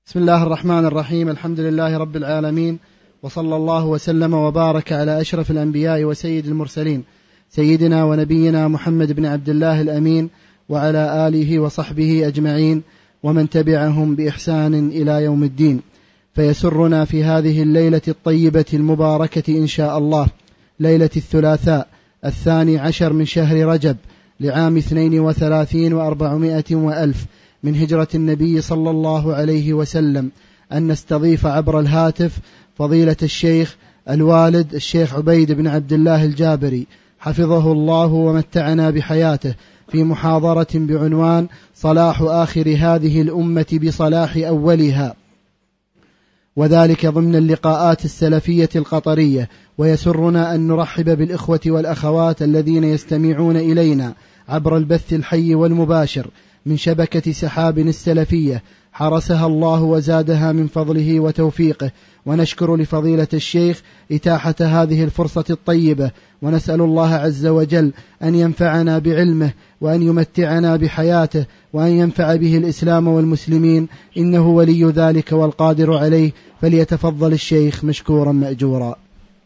بسم الله الرحمن الرحيم. الحمد لله رب العالمين، وصلى الله وسلم وبارك على أشرف الأنبياء وسيد المرسلين سيدنا ونبينا محمد بن عبد الله الأمين وعلى آله وصحبه أجمعين ومن تبعهم بإحسان إلى يوم الدين. فيسرنا في هذه الليلة الطيبة المباركة إن شاء الله، ليلة الثلاثاء 12 من شهر رجب لعام 32 و400 وألف من هجرة النبي صلى الله عليه وسلم، أن نستضيف عبر الهاتف فضيلة الشيخ الوالد الشيخ عبيد بن عبد الله الجابري حفظه الله ومتعنا بحياته في محاضرة بعنوان صلاح آخر هذه الأمة بصلاح أولها، وذلك ضمن اللقاءات السلفية القطرية. ويسرنا أن نرحب بالإخوة والأخوات الذين يستمعون إلينا عبر البث الحي والمباشر من شبكة سحاب السلفية، حرسها الله وزادها من فضله وتوفيقه. ونشكر لفضيلة الشيخ إتاحة هذه الفرصة الطيبة، ونسأل الله عز وجل أن ينفعنا بعلمه وأن يمتعنا بحياته وأن ينفع به الإسلام والمسلمين، إنه ولي ذلك والقادر عليه. فليتفضل الشيخ مشكورا مأجورا.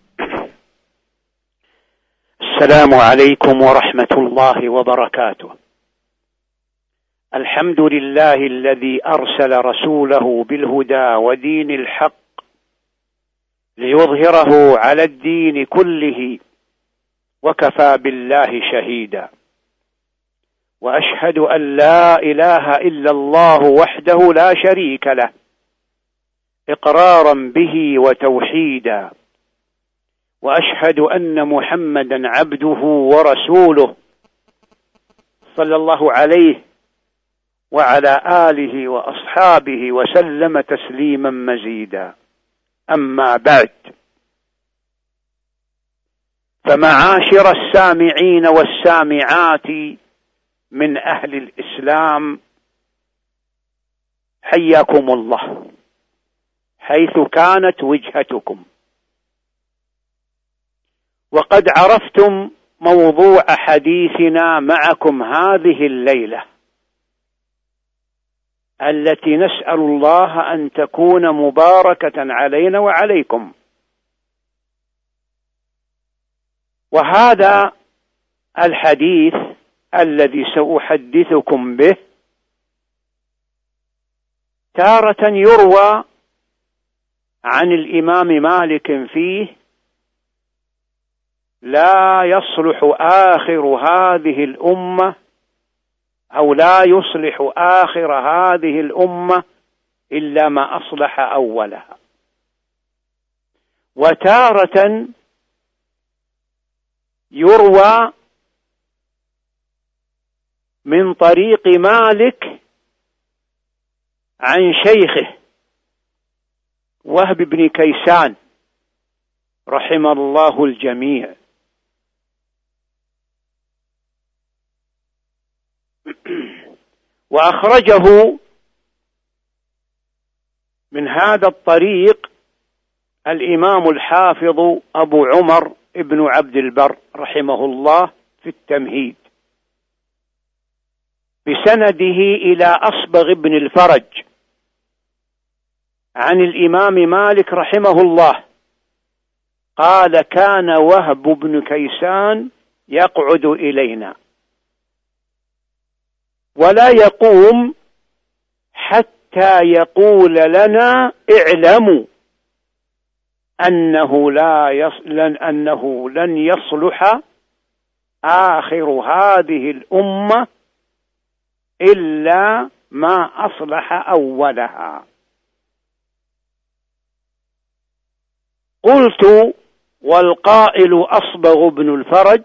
السلام عليكم ورحمة الله وبركاته. الحمد لله الذي أرسل رسوله بالهدى ودين الحق ليظهره على الدين كله، وكفى بالله شهيدا. وأشهد أن لا إله إلا الله وحده لا شريك له إقرارا به وتوحيدا. وأشهد أن محمدا عبده ورسوله صلى الله عليه وعلى آله وأصحابه وسلم تسليما مزيدا. أما بعد، فمعاشر السامعين والسامعات من أهل الإسلام، حياكم الله حيث كانت وجهتكم. وقد عرفتم موضوع حديثنا معكم هذه الليلة، التي نسأل الله أن تكون مباركة علينا وعليكم. وهذا الحديث الذي سأحدثكم به تارة يروى عن الإمام مالك فيه: لا يصلح آخر هذه الأمة، أو لا يصلح آخر هذه الأمة إلا ما أصلح أولها. وتارة يروى من طريق مالك عن شيخه وهب بن كيسان رحم الله الجميع. وأخرجه من هذا الطريق الإمام الحافظ أبو عمر ابن عبد البر رحمه الله في التمهيد بسنده إلى أصبغ بن الفرج عن الإمام مالك رحمه الله قال: كان وهب بن كيسان يقعد إلينا ولا يقوم حتى يقول لنا: اعلموا أنه لن يصلح آخر هذه الأمة إلا ما أصلح أولها. قلت: والقائل أصبغ بن الفرج،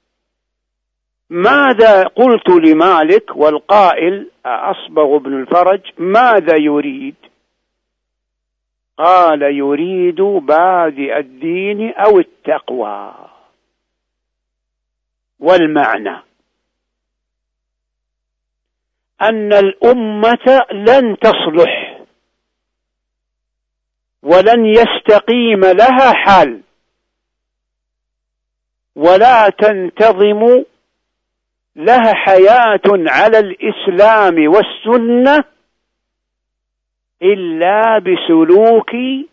ماذا؟ قلت لمالك: والقائل أصبغ بن الفرج ماذا يريد؟ قال: يريد بادئ الدين أو التقوى. والمعنى أن الأمة لن تصلح ولن يستقيم لها حال ولا تنتظم لها حياة على الإسلام والسنة إلا بسلوك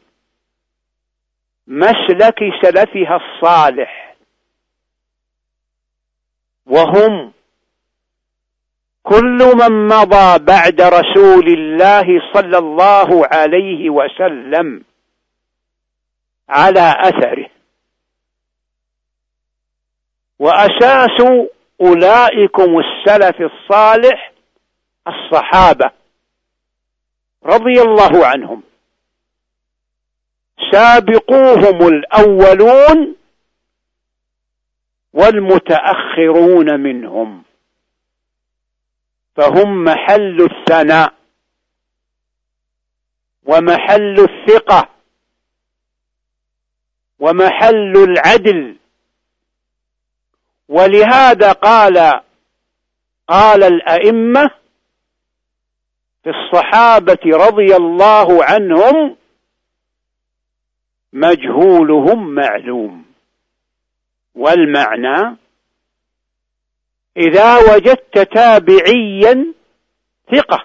مسلك سلفها الصالح، وهم كل من مضى بعد رسول الله صلى الله عليه وسلم على أثره. وأساس أولئكم السلف الصالح الصحابة رضي الله عنهم، سابقوهم الأولون والمتأخرون منهم، فهم محل الثناء ومحل الثقة ومحل العدل. ولهذا قال الأئمة في الصحابة رضي الله عنهم: مجهولهم معلوم. والمعنى: إذا وجدت تابعيا ثقة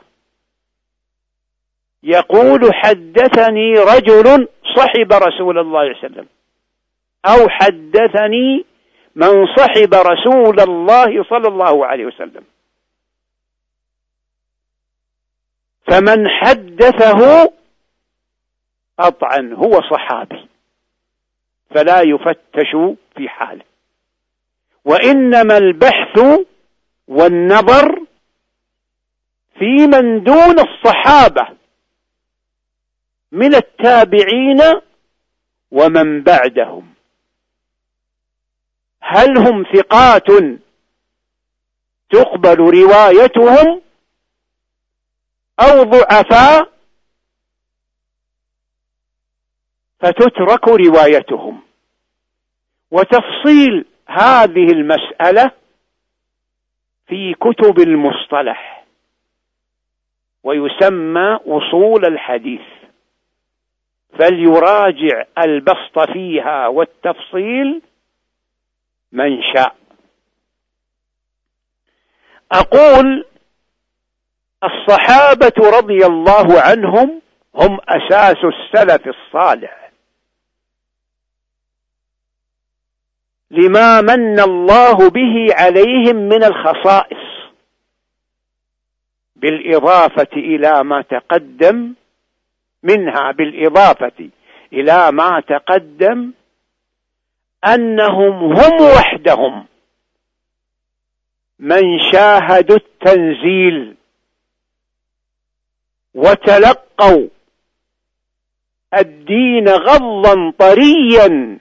يقول حدثني رجل صحب رسول الله صلى الله عليه وسلم، أو حدثني من صحب رسول الله صلى الله عليه وسلم، فمن حدثه قطعا هو صحابي، فلا يفتش في حاله. وإنما البحث والنظر في من دون الصحابة من التابعين ومن بعدهم، هل هم ثقات تقبل روايتهم أو ضعفاء فتترك روايتهم. وتفصيل هذه المسألة في كتب المصطلح، ويسمى أصول الحديث، فليراجع البسط فيها والتفصيل من شاء. أقول: الصحابة رضي الله عنهم هم أساس السلف الصالح، لما من الله به عليهم من الخصائص، بالإضافة إلى ما تقدم منها، بالإضافة إلى ما تقدم أنهم هم وحدهم من شاهدوا التنزيل وتلقوا الدين غضا طريا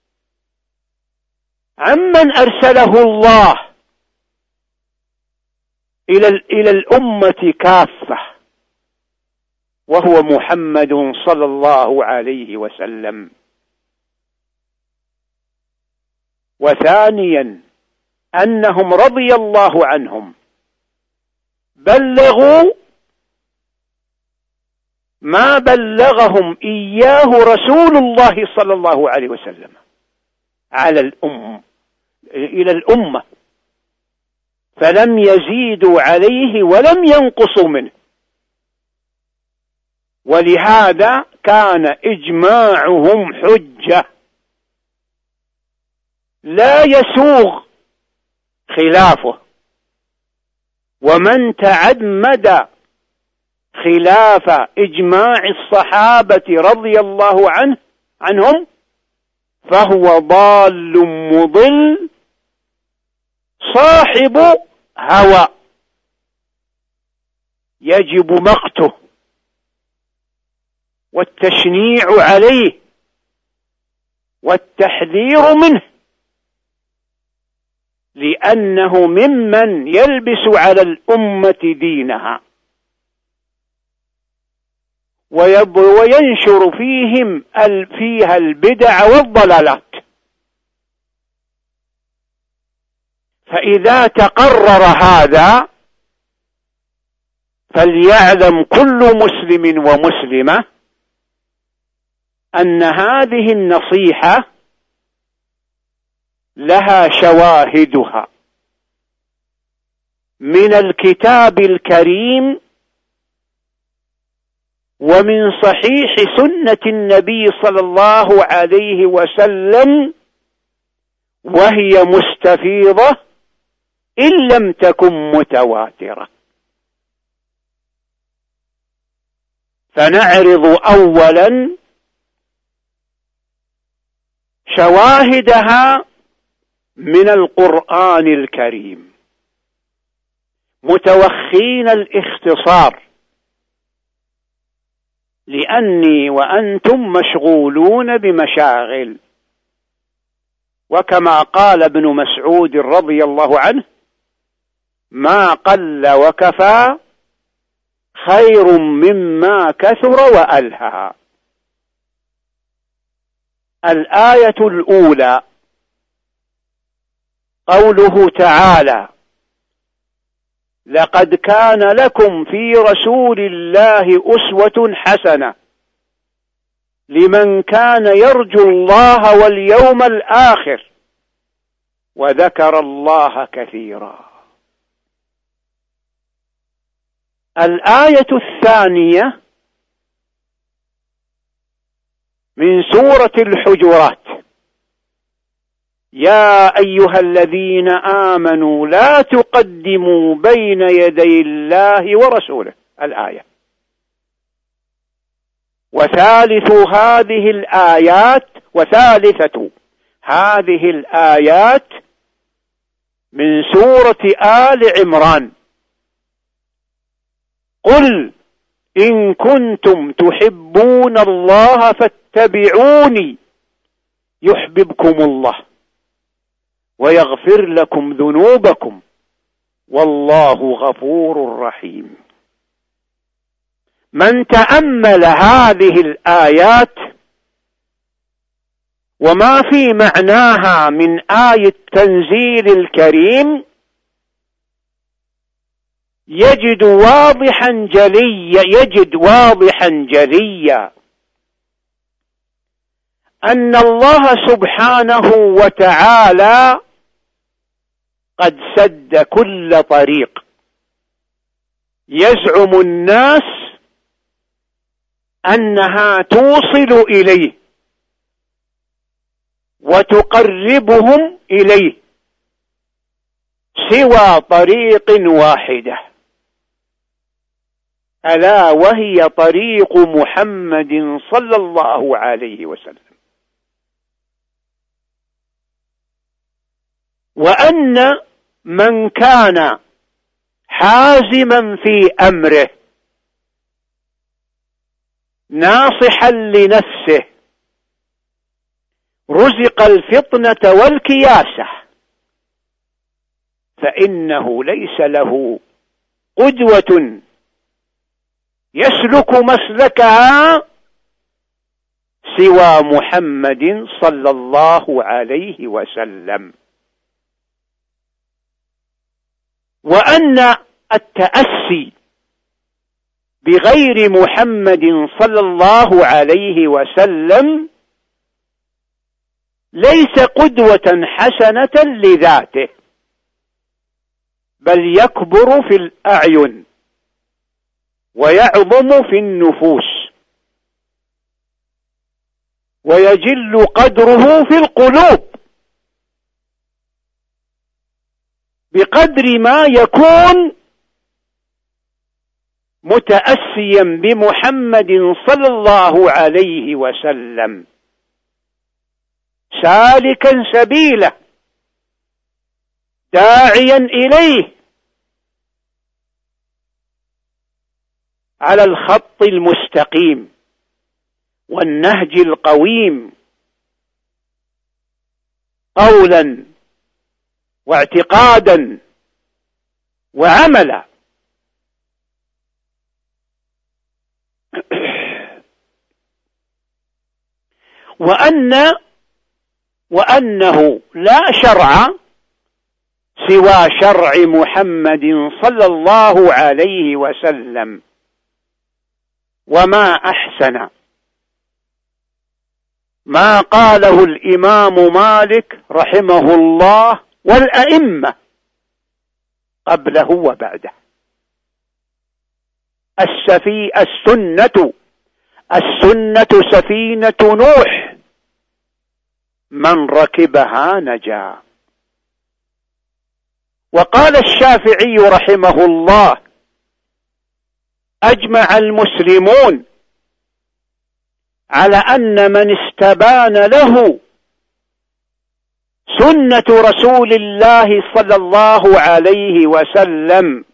عمن أرسله الله إلى الأمة كافة، وهو محمد صلى الله عليه وسلم. وثانيا أنهم رضي الله عنهم بلغوا ما بلغهم إياه رسول الله صلى الله عليه وسلم إلى الأمة، فلم يزيدوا عليه ولم ينقصوا منه. ولهذا كان إجماعهم حجة لا يسوغ خلافه، ومن تعمد خلاف إجماع الصحابة رضي الله عنهم فهو ضال مضل صاحب هوى، يجب مقته والتشنيع عليه والتحذير منه، لأنه ممن يلبس على الأمة دينها وينشر فيها البدع والضلالات. فإذا تقرر هذا فليعلم كل مسلم ومسلمة أن هذه النصيحة لها شواهدها من الكتاب الكريم ومن صحيح سنة النبي صلى الله عليه وسلم، وهي مستفيضة إن لم تكن متواترة. فنعرض أولا شواهدها من القرآن الكريم، متوخين الاختصار، لأني وأنتم مشغولون بمشاغل. وكما قال ابن مسعود رضي الله عنه: ما قل وكفى خير مما كثر وألهى. الآية الأولى قوله تعالى: لقد كان لكم في رسول الله أسوة حسنة لمن كان يرجو الله واليوم الآخر وذكر الله كثيرا. الآية الثانية من سورة الحجرات: يا أيها الذين آمنوا لا تقدموا بين يدي الله ورسوله. الآية. وثالثة هذه الآيات من سورة آل عمران: قل إن كنتم تحبون الله فاتبعوني يحببكم الله ويغفر لكم ذنوبكم والله غفور رحيم. من تأمل هذه الآيات وما في معناها من آية التنزيل الكريم يجد واضحا جليا أن الله سبحانه وتعالى قد سد كل طريق يزعم الناس أنها توصل إليه وتقربهم إليه، سوى طريق واحدة، ألا وهي طريق محمد صلى الله عليه وسلم. وأن من كان حازما في أمره ناصحا لنفسه رزق الفطنة والكياسة، فإنه ليس له قدوة يسلك مسلكها سوى محمد صلى الله عليه وسلم. وأن التأسي بغير محمد صلى الله عليه وسلم ليس قدوة حسنة لذاته، بل يكبر في الأعين ويعظم في النفوس ويجل قدره في القلوب بقدر ما يكون متأسيا بمحمد صلى الله عليه وسلم، سالكا سبيله، داعيا إليه على الخط المستقيم والنهج القويم، قولا واعتقادا وعملا. وأنه لا شرع سوى شرع محمد صلى الله عليه وسلم. وما أحسن ما قاله الإمام مالك رحمه الله والأئمة قبله وبعده: السنة السنة سفينة نوح، من ركبها نجا. وقال الشافعي رحمه الله: أجمع المسلمون على أن من استبان له سنة رسول الله صلى الله عليه وسلم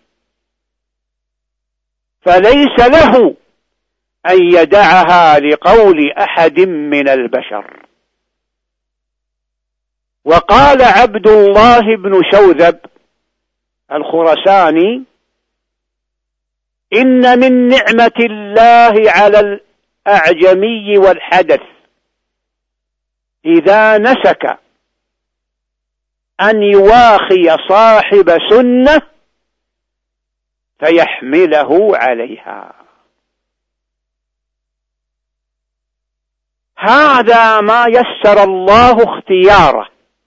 فليس له أن يدعها لقول أحد من البشر. وقال عبد الله بن شوذب الخرساني: إن من نعمة الله على الأعجمي والحدث إذا نسك أن يواخي صاحب سنة فيحمله عليها. هذا ما يسر الله اختياره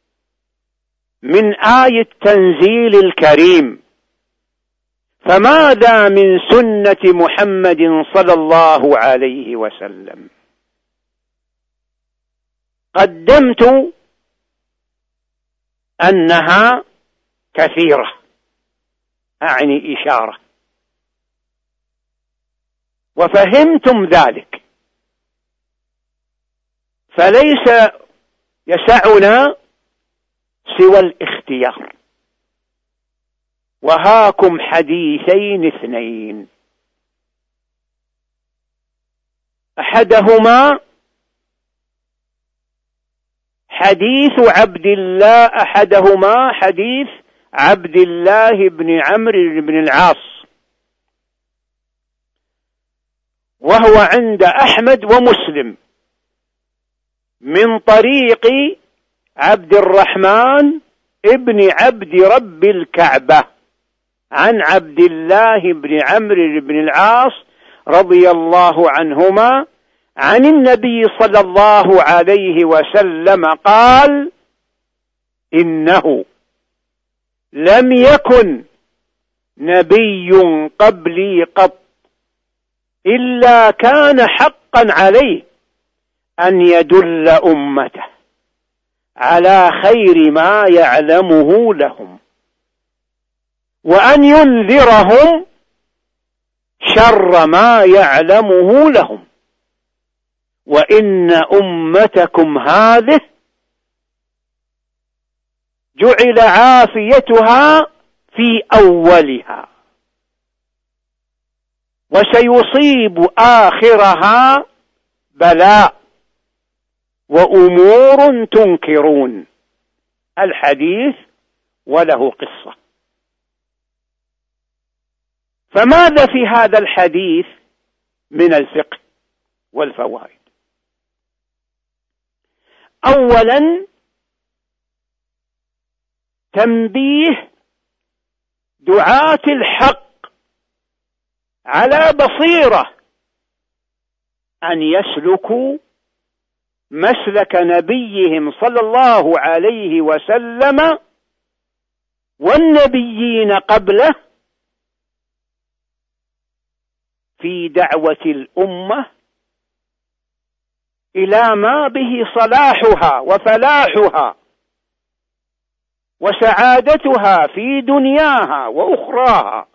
من آية التنزيل الكريم. فماذا من سنة محمد صلى الله عليه وسلم؟ قدمت أنها كثيرة، أعني إشارة، وفهمتم ذلك، فليس يسعنا سوى الاختيار. وهاكم حديثين اثنين، أحدهما حديث عبد الله بن عمرو بن العاص، وهو عند أحمد ومسلم من طريق عبد الرحمن ابن عبد رب الكعبة عن عبد الله بن عمرو بن العاص رضي الله عنهما عن النبي صلى الله عليه وسلم قال: إنه لم يكن نبي قبلي قط إلا كان حقا عليه أن يدل أمته على خير ما يعلمه لهم، وأن ينذرهم شر ما يعلمه لهم، وإن أمتكم هذه جعل عافيتها في أولها، وسيصيب آخرها بلاء وأمور تنكرون. الحديث وله قصة. فماذا في هذا الحديث من الفقه والفوائد؟ أولا، تنبيه دعاة الحق على بصيرة أن يسلكوا مسلك نبيهم صلى الله عليه وسلم والنبيين قبله في دعوة الأمة إلى ما به صلاحها وفلاحها وسعادتها في دنياها وأخراها.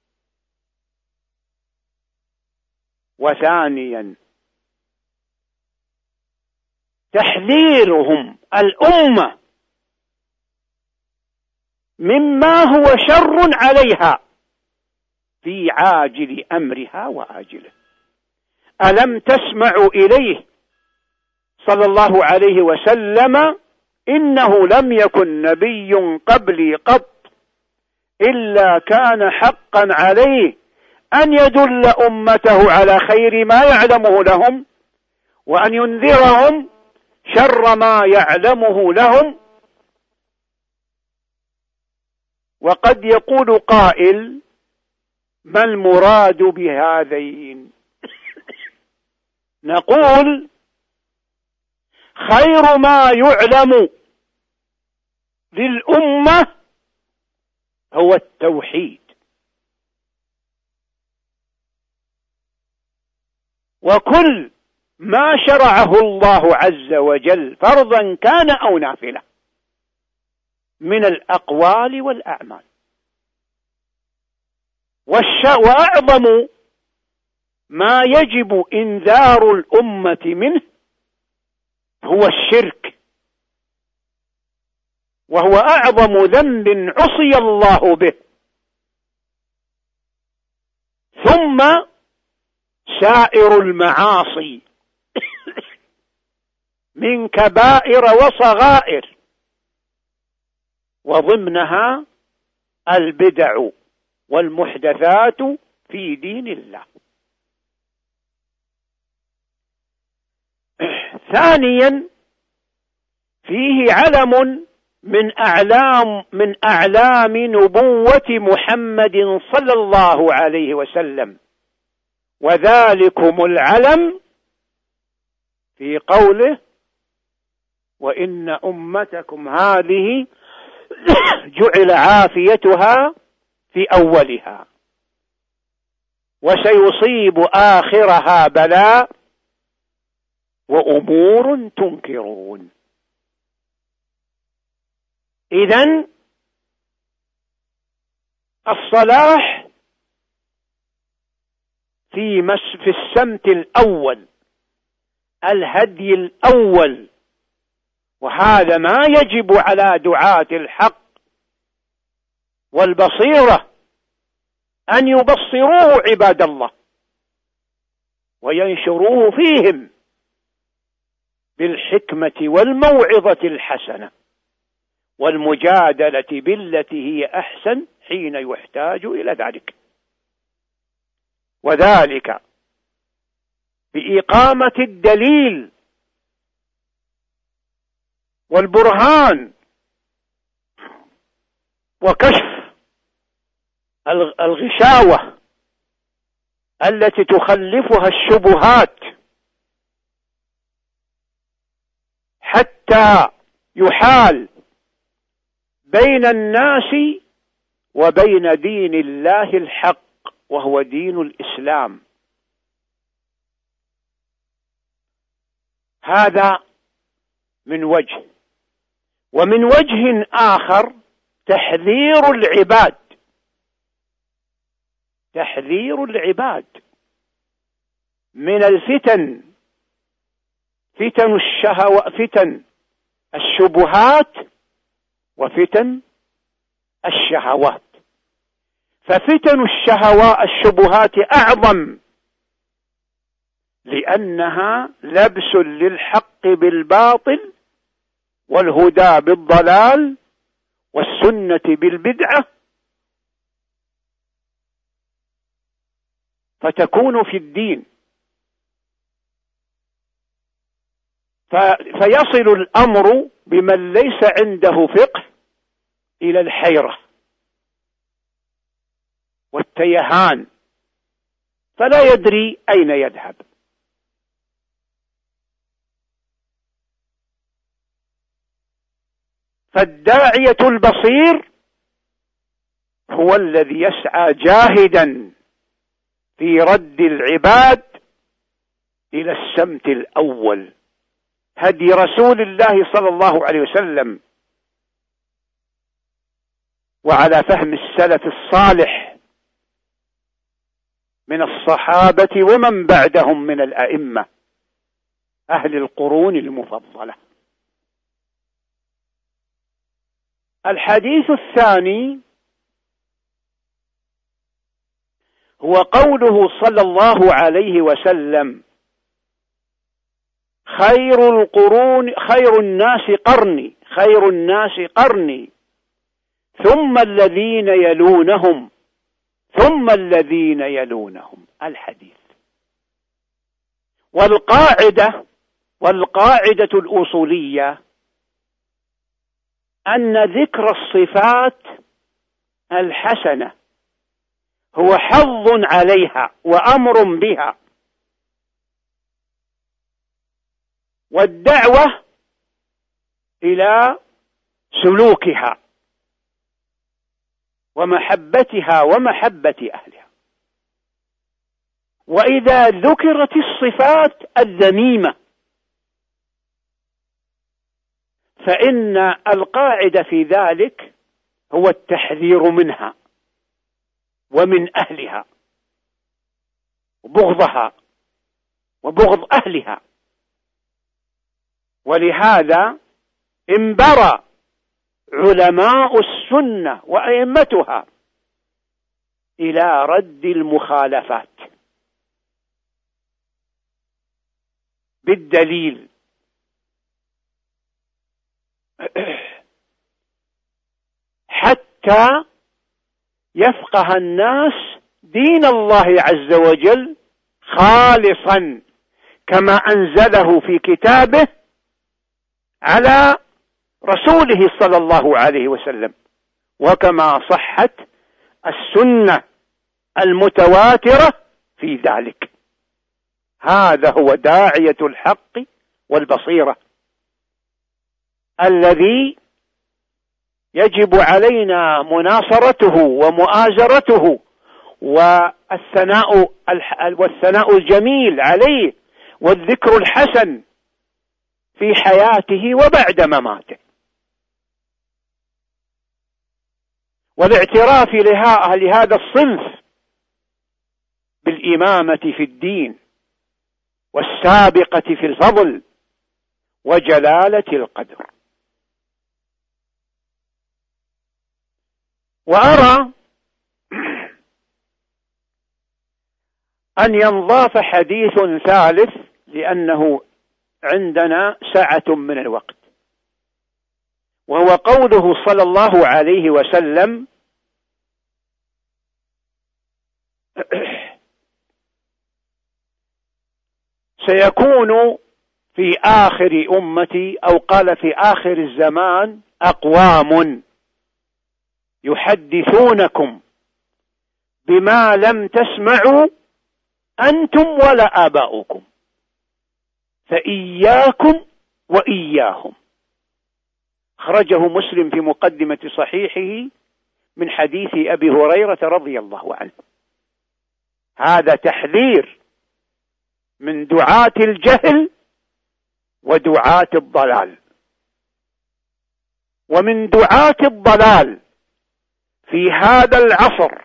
وثانيا، تحذيرهم الأمة مما هو شر عليها في عاجل أمرها وآجله. ألم تسمعوا إليه صلى الله عليه وسلم: إنه لم يكن نبي قبلي قط إلا كان حقا عليه أن يدل أمته على خير ما يعلمه لهم، وأن ينذرهم شر ما يعلمه لهم. وقد يقول قائل: ما المراد بهذين؟ نقول: خير ما يعلم للأمة هو التوحيد، وكل ما شرعه الله عز وجل فرضا كان أو نافلة من الأقوال والأعمال. وأعظم ما يجب إنذار الأمة منه هو الشرك، وهو أعظم ذنب عصي الله به، ثم سائر المعاصي من كبائر وصغائر، وضمنها البدع والمحدثات في دين الله. ثانيا، فيه علم من أعلام نبوة محمد صلى الله عليه وسلم، وذلكم العلم في قوله: وإن أمتكم هذه جعل عافيتها في أولها وسيصيب آخرها بلاء وأمور تنكرون. إذن الصلاح في السمت الأول، الهدي الأول، وهذا ما يجب على دعاة الحق والبصيرة أن يبصروه عباد الله وينشروه فيهم بالحكمة والموعظة الحسنة والمجادلة بالتي هي أحسن حين يحتاج إلى ذلك، وذلك بإقامة الدليل والبرهان وكشف الغشاوة التي تخلفها الشبهات، حتى يحال بين الناس وبين دين الله الحق وهو دين الإسلام. هذا من وجه. ومن وجه آخر تحذير العباد من الفتن، فتن الشبهات وفتن الشهوات. ففتن الشبهات أعظم، لأنها لبس للحق بالباطل والهدى بالضلال والسنة بالبدعة، فتكون في الدين، فيصل الأمر بمن ليس عنده فقه إلى الحيرة والتيهان، فلا يدري أين يذهب. فالداعية البصير هو الذي يسعى جاهدا في رد العباد إلى السمت الأول، هدي رسول الله صلى الله عليه وسلم، وعلى فهم السلف الصالح من الصحابة ومن بعدهم من الأئمة أهل القرون المفضلة. الحديث الثاني هو قوله صلى الله عليه وسلم: خير الناس قرني ثم الذين يلونهم ثم الذين يلونهم. الحديث. والقاعدة الأصولية أن ذكر الصفات الحسنة هو حظ عليها وأمر بها، والدعوة إلى سلوكها ومحبتها ومحبة أهلها. وإذا ذكرت الصفات الذميمة فإن القاعدة في ذلك هو التحذير منها ومن أهلها وبغضها وبغض أهلها. ولهذا انبرى علماء السنة وأئمتها إلى رد المخالفات بالدليل. حتى يفقه الناس دين الله عز وجل خالصا كما أنزله في كتابه على رسوله صلى الله عليه وسلم، وكما صحت السنة المتواترة في ذلك. هذا هو داعية الحق والبصيرة الذي يجب علينا مناصرته ومؤازرته والثناء الجميل عليه والذكر الحسن في حياته وبعد مماته، والاعتراف لهذا الصنف بالإمامة في الدين والسابقة في الفضل وجلالة القدر. وأرى أن ينضاف حديث ثالث لأنه عندنا سعة من الوقت، وهو قوله صلى الله عليه وسلم: سيكون في آخر أمتي، أو قال في آخر الزمان، أقوام يحدثونكم بما لم تسمعوا أنتم ولا آباؤكم فإياكم وإياهم. خرجه مسلم في مقدمة صحيحه من حديث أبي هريرة رضي الله عنه. هذا تحذير من دعاة الجهل ودعاة الضلال. ومن دعاة الضلال في هذا العصر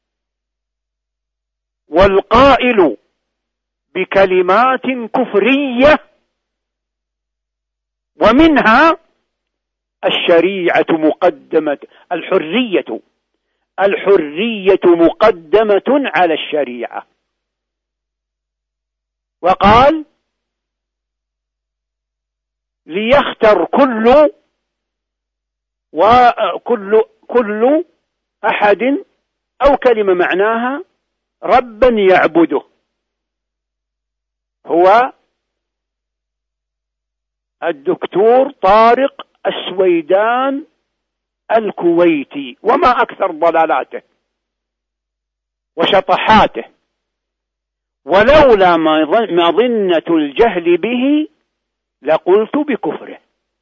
والقائل بكلمات كفرية، ومنها الشريعة مقدمة، الحرية مقدمة على الشريعة. وقال: ليختر كل أحد، أو كلمة معناها ربا يعبده. هو الدكتور طارق السويدان الكويتي، وما أكثر ضلالاته وشطحاته، ولولا مظنة الجهل به لقلت بكفره،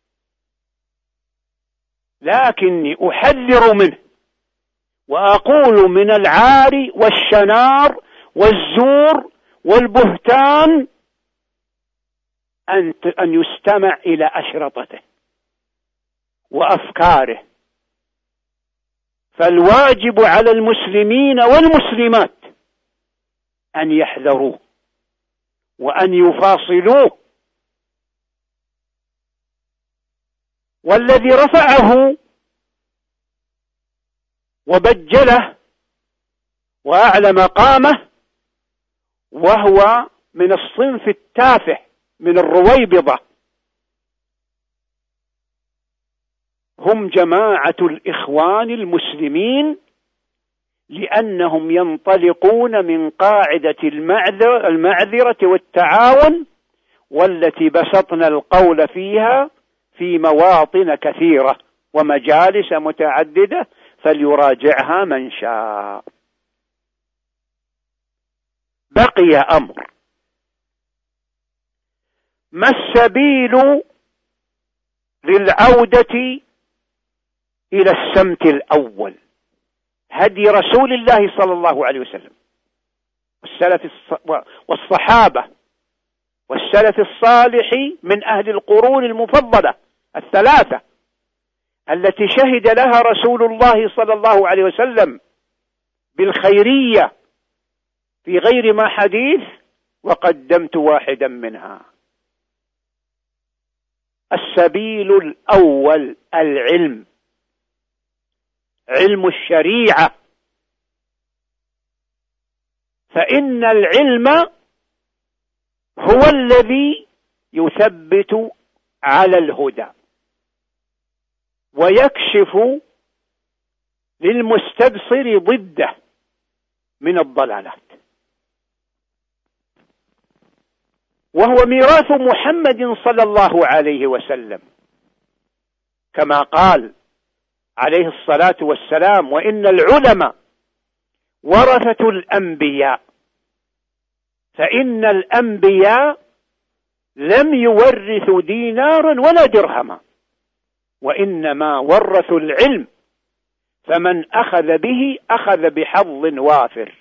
لكني أحذر منه وأقول من العار والشنار والزور والبهتان أن يستمع إلى أشرطته وأفكاره. فالواجب على المسلمين والمسلمات أن يحذروه وأن يفاصلوه. والذي رفعه وبجله وأعلى مقامه وهو من الصنف التافه من الرويبضة هم جماعة الإخوان المسلمين، لأنهم ينطلقون من قاعدة المعذرة والتعاون، والتي بسطنا القول فيها في مواطن كثيرة ومجالس متعددة، فليراجعها من شاء. بقي أمر: ما السبيل للعودة إلى السمت الأول، هدي رسول الله صلى الله عليه وسلم، والصحابة والسلف الصالح من أهل القرون المفضلة الثلاثة التي شهد لها رسول الله صلى الله عليه وسلم بالخيرية في غير ما حديث، وقدمت واحدا منها. السبيل الأول العلم، علم الشريعة، فإن العلم هو الذي يثبت على الهدى ويكشف للمستبصر ضده من الضلالات، وهو ميراث محمد صلى الله عليه وسلم، كما قال عليه الصلاة والسلام: وإن العلماء ورثة الأنبياء، فإن الأنبياء لم يورثوا دينارا ولا درهما، وإنما ورثوا العلم، فمن أخذ به أخذ بحظ وافر.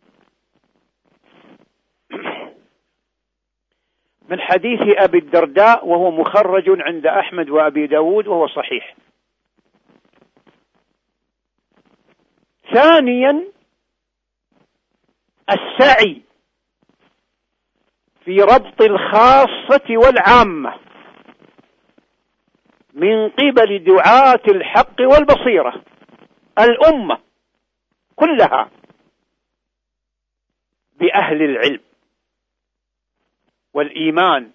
من حديث أبي الدرداء، وهو مخرج عند أحمد وأبي داود وهو صحيح. ثانيا السعي في ربط الخاصة والعامة من قبل دعاة الحق والبصيرة، الأمة كلها بأهل العلم والإيمان،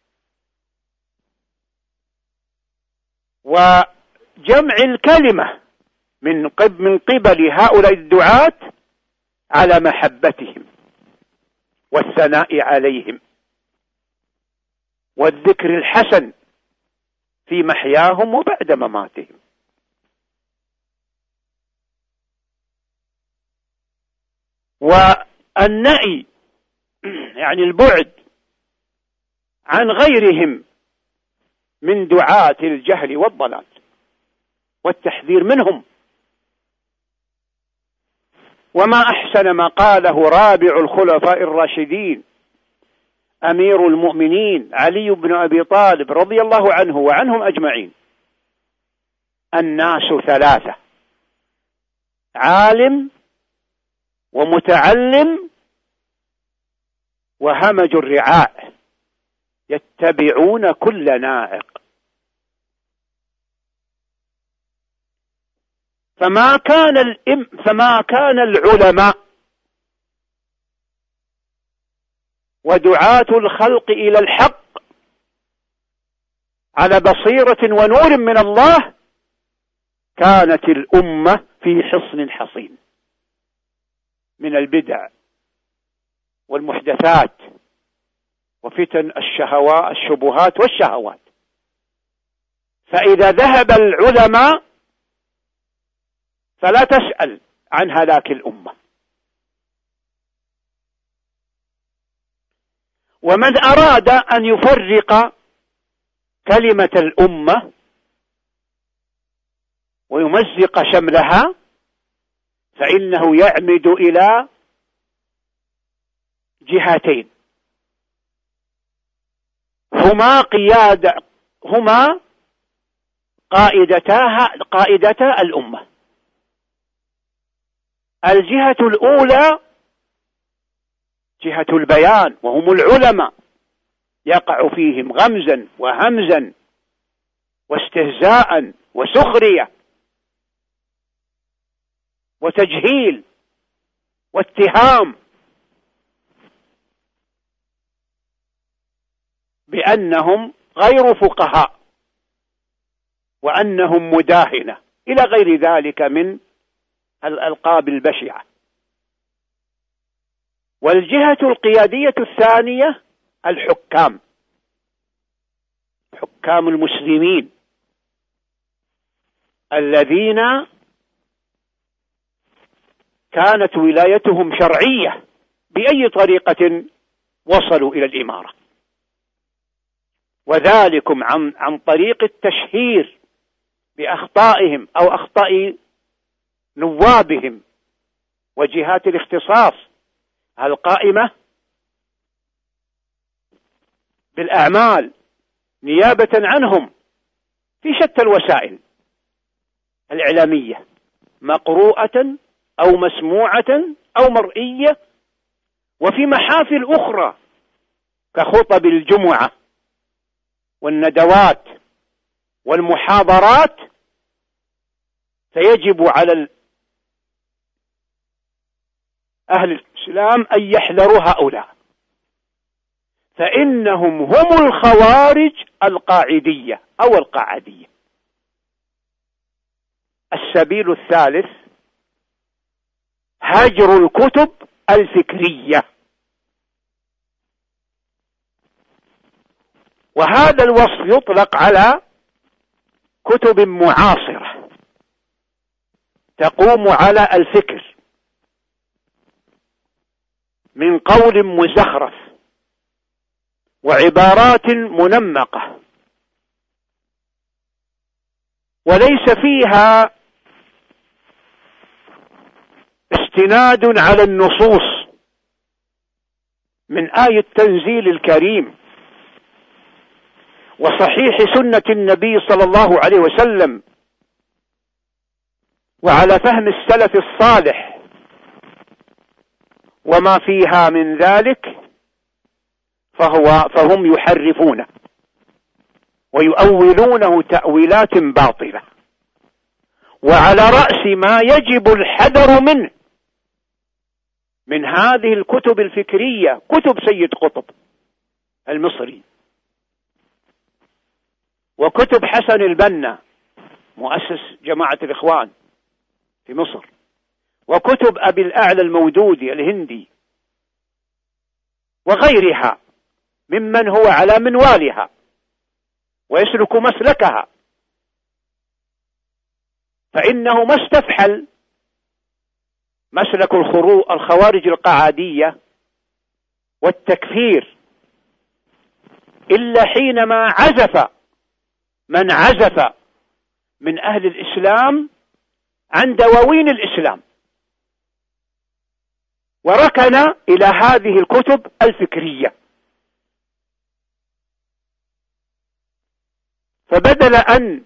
وجمع الكلمة من قبل هؤلاء الدعاة على محبتهم والثناء عليهم والذكر الحسن في محياهم وبعد مماتهم. والنأي يعني البعد عن غيرهم من دعاة الجهل والضلال والتحذير منهم. وما أحسن ما قاله رابع الخلفاء الراشدين أمير المؤمنين علي بن أبي طالب رضي الله عنه وعنهم أجمعين: الناس ثلاثة: عالم ومتعلم وهمج الرعاء يتبعون كل ناعق. فما كان العلماء ودعاة الخلق إلى الحق على بصيرة ونور من الله، كانت الأمة في حصن حصين من البدع والمحدثات وفتن الشبهات والشهوات. فإذا ذهب العلماء فلا تسأل عن هلاك الأمة. ومن أراد أن يفرق كلمة الأمة ويمزق شملها فإنه يعمد إلى جهتين، هما قائدتا الأمة. الجهة الأولى جهة البيان، وهم العلماء، يقع فيهم غمزا وهمزا واستهزاء وسخرية وتجهيل واتهام بأنهم غير فقهاء وأنهم مداهنة إلى غير ذلك من الألقاب البشعة. والجهة القيادية الثانية الحكام، حكام المسلمين الذين كانت ولايتهم شرعية بأي طريقة وصلوا إلى الإمارة، وذلكم عن طريق التشهير بأخطائهم أو أخطاء نوابهم وجهات الاختصاص القائمة بالأعمال نيابة عنهم في شتى الوسائل الإعلامية، مقروءة أو مسموعة أو مرئية، وفي محافل أخرى كخطب الجمعة والندوات والمحاضرات. فيجب على أهل الإسلام أن يحذروا هؤلاء، فإنهم هم الخوارج القاعدية أو القعدية. السبيل الثالث هجر الكتب الفكرية، وهذا الوصف يطلق على كتب معاصرة تقوم على الفكر من قول مزخرف وعبارات منمقة، وليس فيها استناد على النصوص من آية التنزيل الكريم وصحيح سنة النبي صلى الله عليه وسلم وعلى فهم السلف الصالح، وما فيها من ذلك فهم يحرفونه ويؤولونه تأويلات باطلة. وعلى رأس ما يجب الحذر منه من هذه الكتب الفكرية كتب سيد قطب المصري، وكتب حسن البنا مؤسس جماعة الإخوان في مصر، وكتب أبي الأعلى المودودي الهندي، وغيرها ممن هو على منوالها ويسلك مسلكها، فإنه ما استفحل مسلك الخوارج القعادية والتكفير إلا حينما عزف من عزف من أهل الإسلام عن دواوين الإسلام وركن إلى هذه الكتب الفكرية. فبدل أن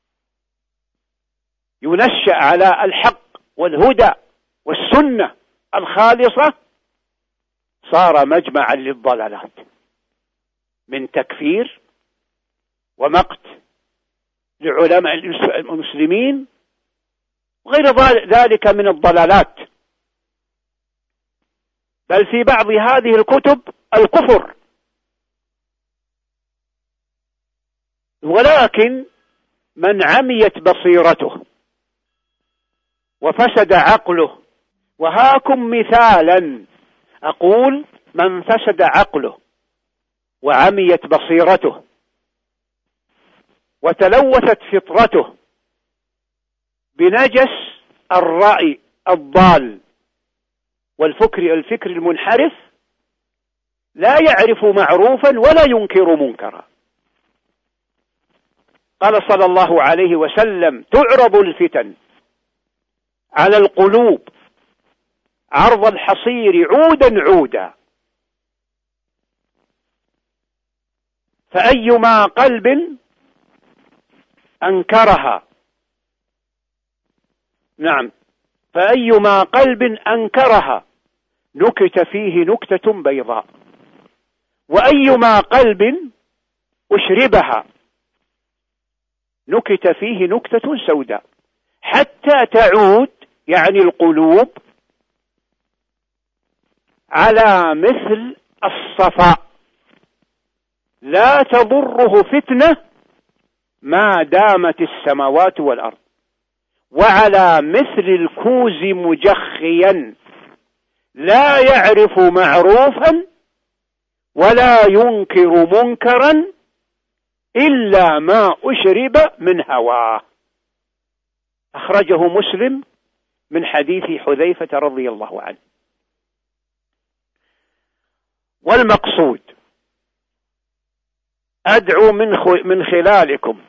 ينشأ على الحق والهدى والسنة الخالصة صار مجمعا للضلالات من تكفير ومقت لعلماء المسلمين وغير ذلك من الضلالات، بل في بعض هذه الكتب الكفر. ولكن من عميت بصيرته وفسد عقله، وهاكم مثالا أقول من فسد عقله وعميت بصيرته وتلوثت فطرته بنجس الرأي الضال والفكر المنحرف لا يعرف معروفا ولا ينكر منكرا. قال صلى الله عليه وسلم: تعرض الفتن على القلوب عرض الحصير عودا عودا، فأيما قلب أنكرها فأيما قلب أنكرها نكت فيه نكتة بيضاء، وأيما قلب أشربها نكت فيه نكتة سوداء، حتى تعود يعني القلوب على مثل الصفاء لا تضره فتنة ما دامت السماوات والأرض، وعلى مثل الكوز مجخيا لا يعرف معروفا ولا ينكر منكرا إلا ما أشرب من هواه. أخرجه مسلم من حديث حذيفة رضي الله عنه. والمقصود أدعو من خلالكم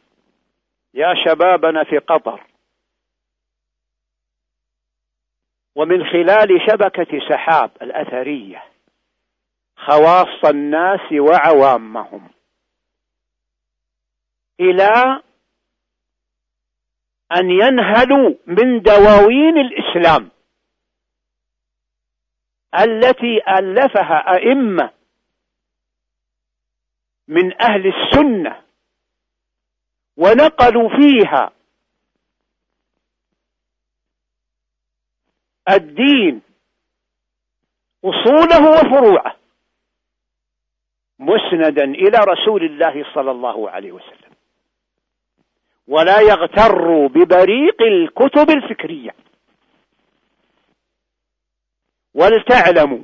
يا شبابنا في قطر ومن خلال شبكة سحاب الأثرية خواص الناس وعوامهم، إلى أن ينهلوا من دواوين الإسلام التي ألفها أئمة من أهل السنة ونقلوا فيها الدين أصوله وفروعه مسندا إلى رسول الله صلى الله عليه وسلم، ولا يغتروا ببريق الكتب الفكرية. ولتعلموا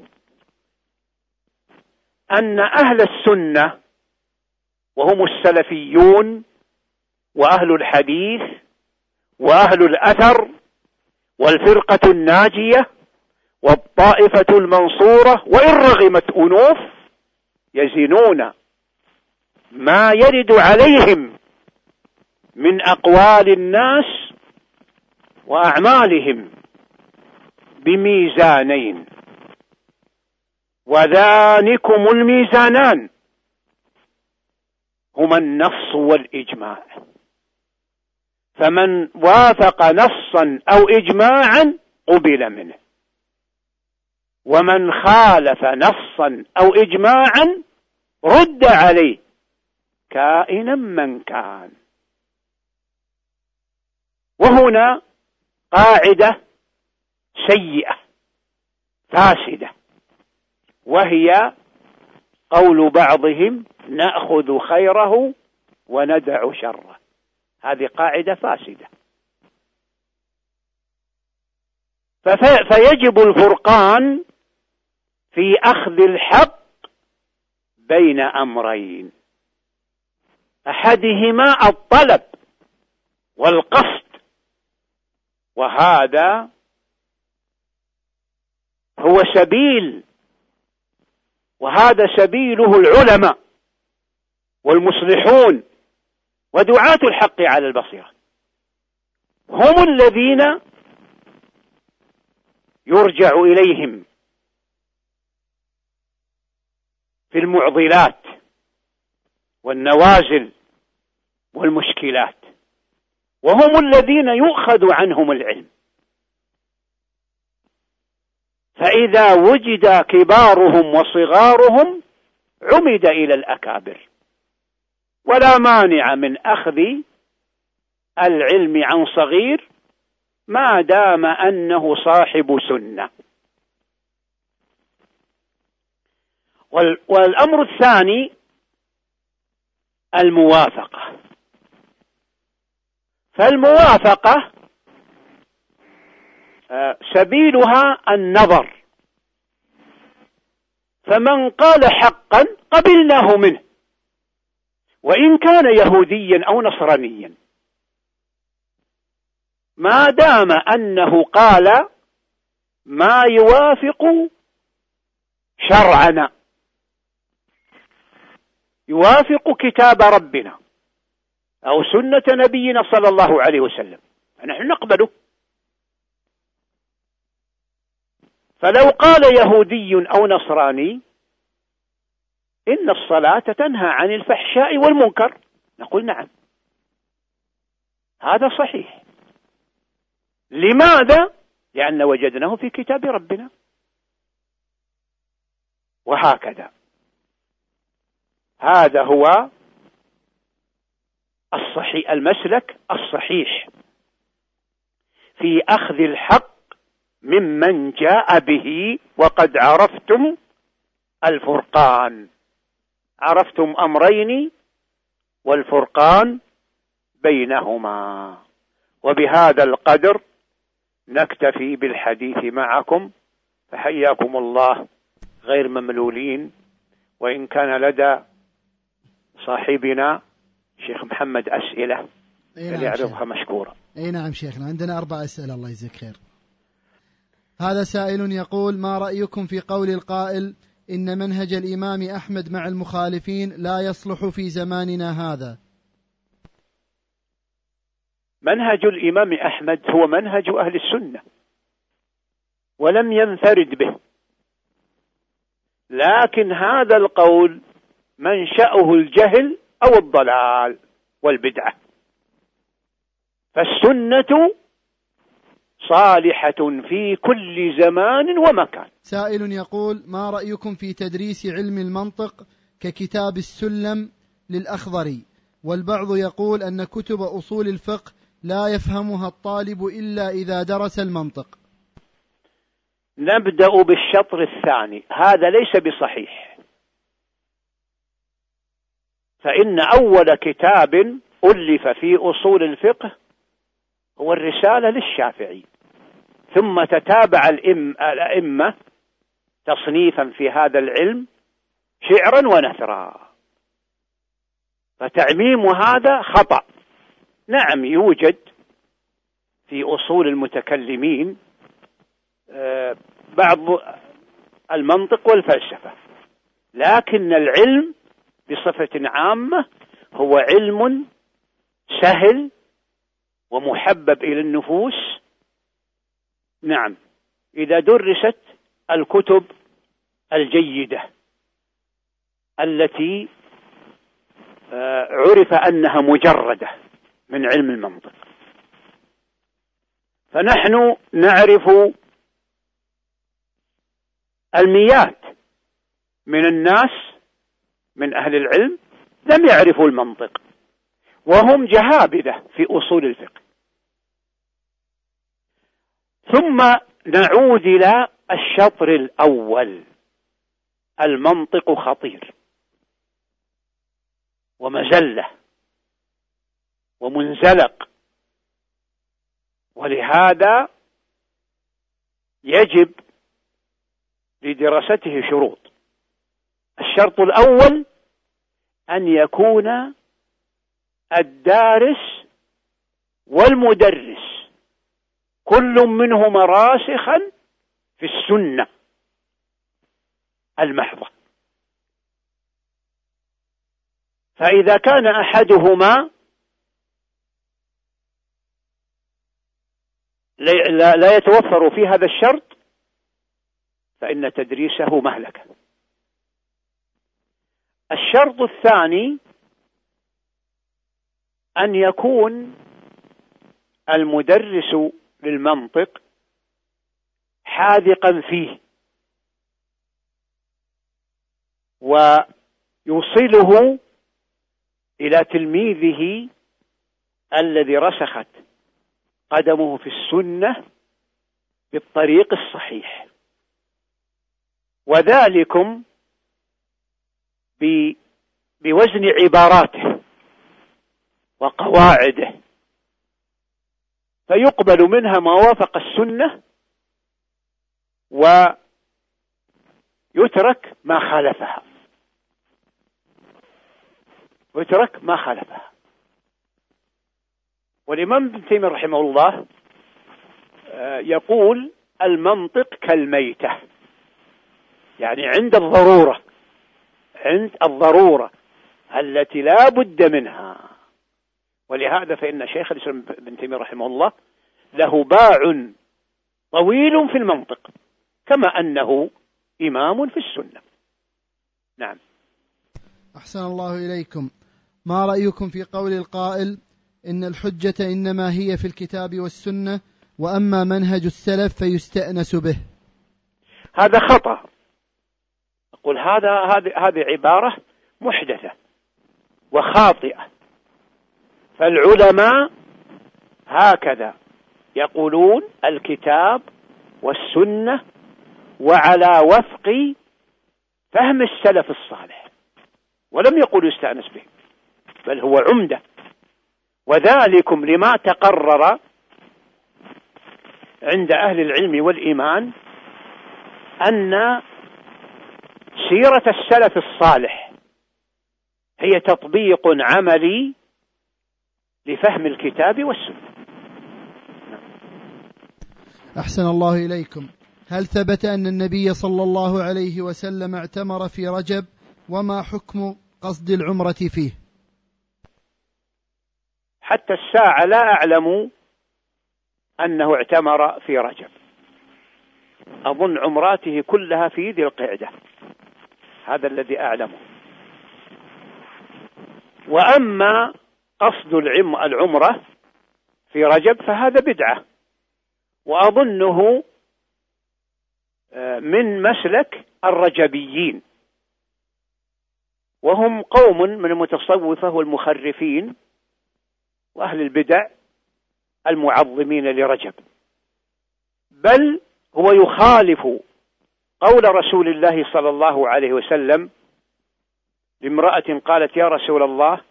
أن أهل السنة وهم السلفيون وأهل الحديث وأهل الأثر والفرقة الناجية والطائفة المنصورة، وإن رغمت أنوف، يزنون ما يرد عليهم من أقوال الناس وأعمالهم بميزانين، وذانكم الميزانان هما النص والإجماع، فمن وافق نصا أو إجماعا قبل منه، ومن خالف نصا أو إجماعا رد عليه كائنا من كان. وهنا قاعدة سيئة فاسدة، وهي قول بعضهم نأخذ خيره وندع شره. هذه قاعدة فاسدة. فيجب الفرقان في أخذ الحق بين أمرين، أحدهما الطلب والقصد، وهذا هو سبيله العلماء والمصلحون ودعاة الحق على البصيرة، هم الذين يرجع إليهم في المعضلات والنوازل والمشكلات، وهم الذين يؤخذ عنهم العلم. فإذا وجد كبارهم وصغارهم عمد إلى الأكابر، ولا مانع من أخذ العلم عن صغير ما دام أنه صاحب سنة. والأمر الثاني الموافقة. فالموافقة سبيلها النظر، فمن قال حقا قبلناه منه وإن كان يهوديا أو نصرانيا، ما دام أنه قال ما يوافق شرعنا، يوافق كتاب ربنا أو سنة نبينا صلى الله عليه وسلم، فنحن نقبله. فلو قال يهودي أو نصراني إن الصلاة تنهى عن الفحشاء والمنكر، نقول نعم، هذا صحيح. لماذا؟ لأن وجدناه في كتاب ربنا. وهكذا، هذا هو المسلك الصحيح في أخذ الحق ممن جاء به. وقد عرفتم الفرقان، عرفتم أمرين والفرقان بينهما. وبهذا القدر نكتفي بالحديث معكم، فحياكم الله غير مملولين. وإن كان لدى صاحبنا شيخ محمد أسئلة فليعرضها مشكورا. أي نعم شيخنا، عندنا 4 أسئلة الله يجزيك خير. هذا سائل يقول: ما رأيكم في قول القائل إن منهج الإمام أحمد مع المخالفين لا يصلح في زماننا هذا؟ منهج الإمام أحمد هو منهج أهل السنة، ولم ينفرد به، لكن هذا القول منشأه الجهل أو الضلال والبدعة، فالسنة صالحة في كل زمان ومكان. سائل يقول: ما رأيكم في تدريس علم المنطق ككتاب السلم للأخضري؟ والبعض يقول أن كتب أصول الفقه لا يفهمها الطالب إلا إذا درس المنطق. نبدأ بالشطر الثاني، هذا ليس بصحيح، فإن أول كتاب ألف في أصول الفقه هو الرسالة للشافعي، ثم تتابع الأئمة تصنيفا في هذا العلم شعرا ونثرا، فتعميم هذا خطأ. نعم يوجد في أصول المتكلمين بعض المنطق والفلسفة، لكن العلم بصفة عامة هو علم سهل ومحبب إلى النفوس. نعم، إذا درست الكتب الجيدة التي عرف أنها مجردة من علم المنطق. فنحن نعرف المئات من الناس من أهل العلم لم يعرفوا المنطق، وهم جهابذة في أصول الفقه. ثم نعود إلى الشطر الأول. المنطق خطير ومزلة ومنزلق، ولهذا يجب لدراسته شروط. الشرط الأول أن يكون الدارس والمدرس كل منهما راسخا في السنة المحضة، فإذا كان أحدهما لا يتوفر في هذا الشرط فإن تدريسه مهلكة. الشرط الثاني أن يكون المدرس للمنطق حاذقا فيه ويوصله إلى تلميذه الذي رسخت قدمه في السنة بالطريق الصحيح، وذلكم بوزن عباراته وقواعده، فيقبل منها ما وافق السنة ويترك ما خالفها. والإمام ابن تيمية رحمه الله يقول: المنطق كالميتة، يعني عند الضرورة التي لا بد منها. ولهذا فإن شيخ الإسلام ابن تيمية رحمه الله له باع طويل في المنطق، كما أنه إمام في السنة. نعم. أحسن الله إليكم. ما رأيكم في قول القائل إن الحجة إنما هي في الكتاب والسنة، وأما منهج السلف فيستأنس به؟ هذا خطأ. أقول هذه عبارة محدثة وخاطئة. فالعلماء هكذا يقولون: الكتاب والسنة وعلى وفق فهم السلف الصالح، ولم يقولوا يستأنس به، بل هو عمدة. وذلكم لما تقرر عند أهل العلم والإيمان أن سيرة السلف الصالح هي تطبيق عملي لفهم الكتاب والسنة. أحسن الله إليكم. هل ثبت أن النبي صلى الله عليه وسلم اعتمر في رجب؟ وما حكم قصد العمرة فيه؟ حتى الساعة لا أعلم أنه اعتمر في رجب، أظن عمراته كلها في ذي القعدة، هذا الذي أعلمه. وأما قصد العمرة في رجب فهذا بدعة، وأظنه من مسلك الرجبيين، وهم قوم من المتصوفة والمخرفين وأهل البدع المعظمين لرجب، بل هو يخالف قول رسول الله صلى الله عليه وسلم لامرأة قالت يا رسول الله،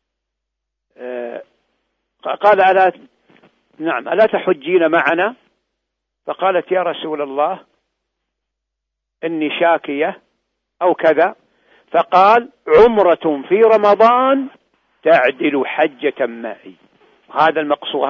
قال ألا تحجين معنا؟ فقالت يا رسول الله إني شاكية أو كذا، فقال عمرة في رمضان تعدل حجة معي. هذا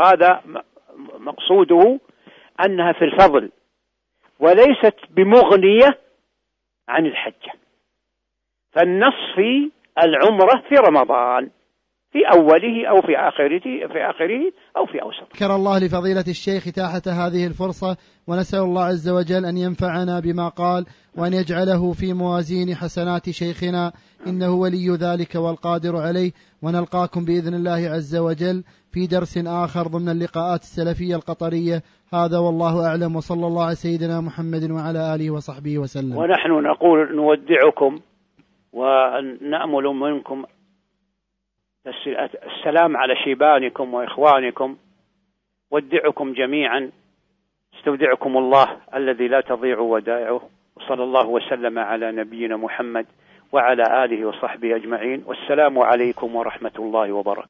مقصوده أنها في الفضل وليست بمغنية عن الحجة. فالنص في العمرة في رمضان في أوله أو في آخره أو في أوسطه. شكر الله لفضيلة الشيخ إتاحة هذه الفرصة، ونسأل الله عز وجل أن ينفعنا بما قال وأن يجعله في موازين حسنات شيخنا، إنه ولي ذلك والقادر عليه. ونلقاكم بإذن الله عز وجل في درس آخر ضمن اللقاءات السلفية القطرية. هذا والله أعلم، وصلى الله على سيدنا محمد وعلى آله وصحبه وسلم. ونحن نقول نودعكم ونأمل منكم السلام على شيبانكم وإخوانكم. ودعكم جميعا، استودعكم الله الذي لا تضيع ودائعه، وصلى الله وسلم على نبينا محمد وعلى آله وصحبه أجمعين، والسلام عليكم ورحمة الله وبركاته.